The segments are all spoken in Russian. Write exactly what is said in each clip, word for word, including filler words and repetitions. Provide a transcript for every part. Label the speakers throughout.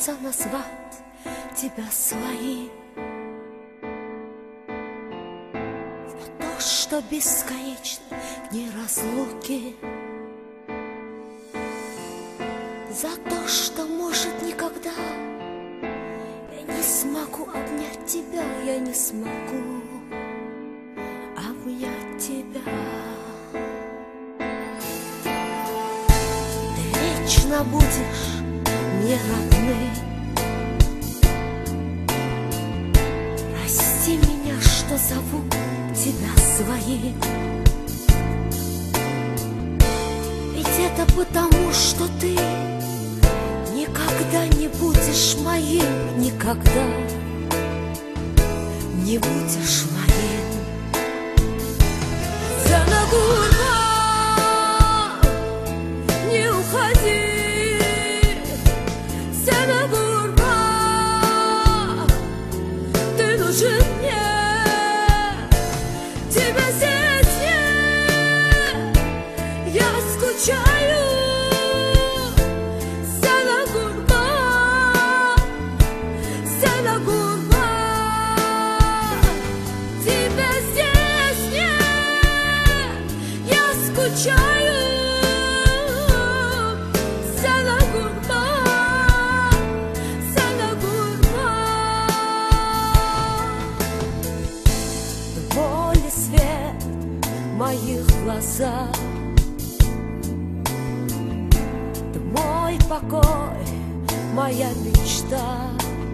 Speaker 1: хочется назвать тебя своим. За то, что бесконечны дни разлуки, за то, что, может, никогда я не смогу обнять тебя, я не смогу обнять тебя. Ты вечно будешь мне родной. Прости меня, что зову тебя своим. Ведь это потому, что ты никогда не будешь моим, никогда не будешь моим. Занагурма, не уходи, Занагурма, ты нужен мне, тебя здесь нет, я скучаю. Боли свет в моих глазах, ты мой покой, моя мечта.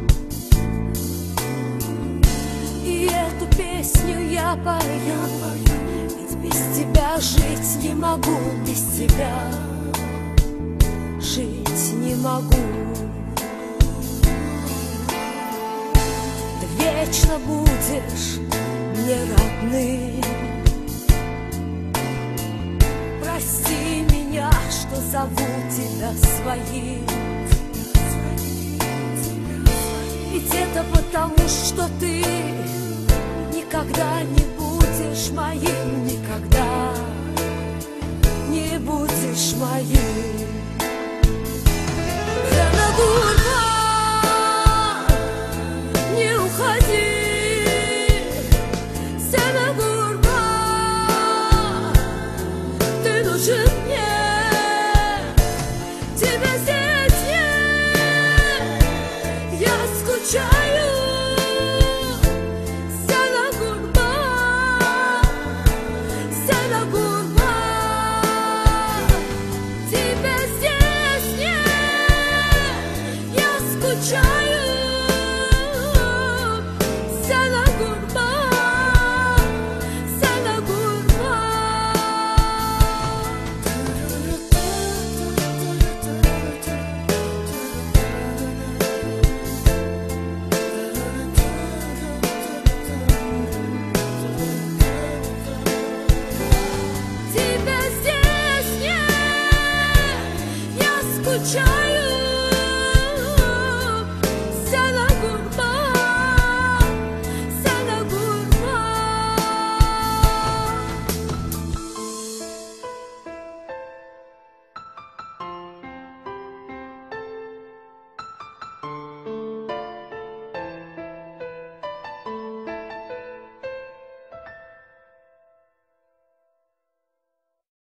Speaker 1: И эту песню я пою, ведь без тебя жить не могу, без тебя жить не могу. Ты вечно будешь мне родным. Прости меня, что зову тебя своим. Ведь это потому, что ты никогда не будешь моим, никогда не будешь моим. Занагурма, не уходи, Занагурма, ты нужен мне, тебя здесь нет, я скучаю. Try